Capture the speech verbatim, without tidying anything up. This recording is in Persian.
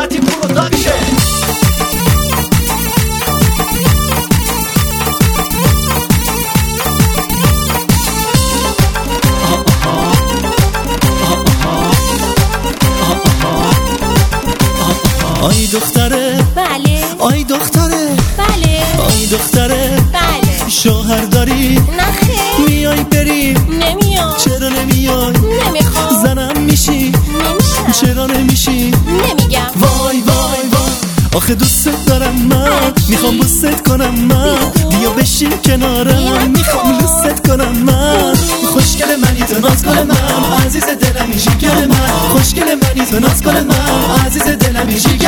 راتی پروداکشن. آی دختره بله. آی دختره بله. آی دختره بله. شوهر داری؟ نخیر. میای بری؟ نمیام. چرا نمیای؟ نمیخوام. زنم میشی؟ نمیشم. چرا نمیشی؟ نمیگم. وای وای وای آخه دوست دارم من، میخوام بوست کنم من، بیا بشین کنارم، میخوام لوست کنم من. خوشگل منی تو ناز کن من، عزیز دلم میشی گل من، خوشگل منی تو ناز کن من، عزیز دلم میشی